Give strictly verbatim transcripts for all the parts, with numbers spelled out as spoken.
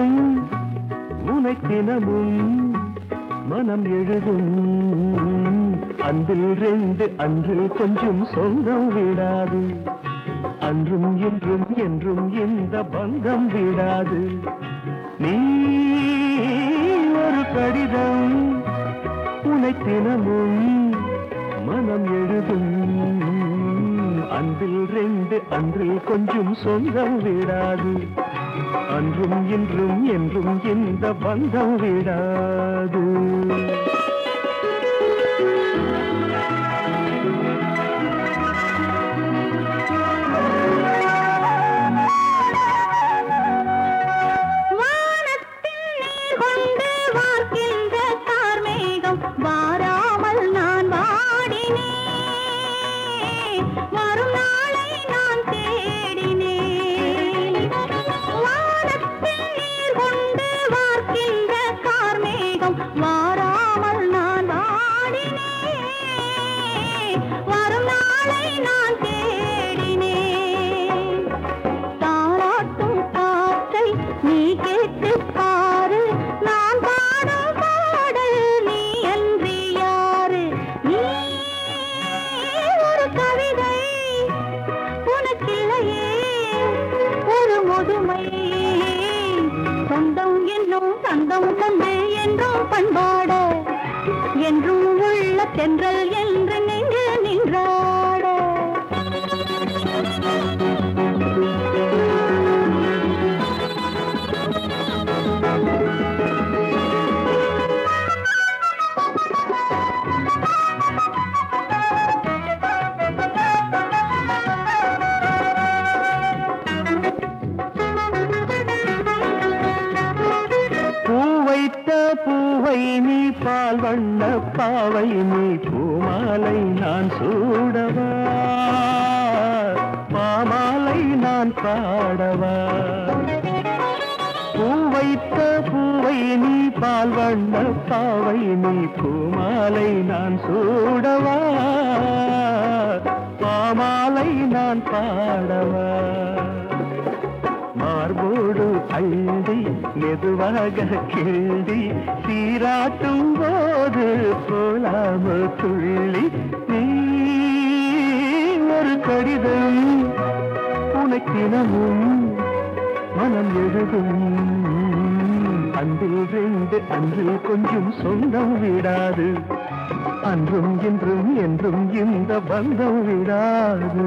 கடிதம் உனை தினமும் மனம் எழுதும். அன்பில் ரெண்டு அன்று கொஞ்சம் சொந்தம் விடாது, அன்றும் இன்றும் என்றும் இந்த பந்தம் விடாது. நீ ஒரு கடிதம் உனை தினமும் மனம் எழுதும். அன்பில் ரெண்டு அன்றில் கொஞ்சம் சொந்தம் விடாது, அன்றும் இன்றும் என்றும் இந்த பந்தம் விடாது. வாராமல் நான் வாடினேன், வரும் நாளை நான் தேடினேன். வானத்தில் நீர் கொண்டு வார்க்கின்ற கார்மேகம் வாராமல் நான் வாடினேன், வரும் நாளை நான் தேடினேன். தாராட்டும் காற்றை நீ கேட்டு பாரு, நான் பாடும் பாடல் நீ அன்றி யாரு. நீ ஒரு கவிதை உனக்கில்லையே ஒரு முதுமை, சொந்தம் என்னும் சந்தம் தந்து என்றும் பண்பாட, என்றும் உள்ள தென்றல் என்று நெஞ்சு நின்றாட. பூவை நீ பால் வண்ண பாவை நீ பூமாலை நான் சூடவா, பாமாலை நான் பாடவா. பூவைத்த பூவை நீ பால் வண்ண பாவை நீ பூமாலை நான் சூடவா, பாமாலை நான் பாடவா. மார்போடு அள்ளி மெதுவாக கிள்ளி சீராட்டும் போது போலாம துள்ளி. நீ ஒரு கடிதம் உனக்கினமும் மனம் எழுதும். அன்பில் ரெண்டு அன்றில் கொஞ்சம் சொந்தம் விடாது, அன்றும் இன்றும் என்றும் இந்த பந்தம் விடாது.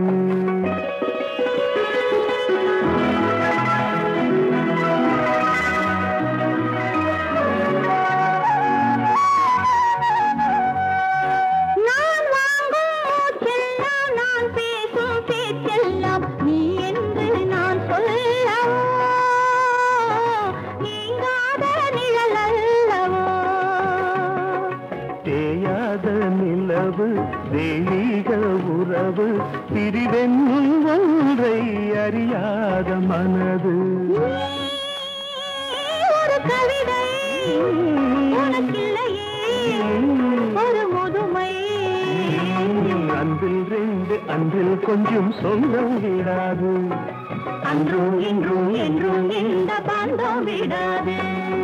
நிலவு தெய்வீக உறவு பிரிவென்னும் ஒன்றை அறியாத மனது. ஒரு கவிதை உனக்கில்லையே ஒரு முதுமை, அன்பில் ரெண்டு அன்றில் கொஞ்சம் சொந்தம் விடாது, அன்றும் இன்றும் என்றும் இந்த பந்தம் விடாது.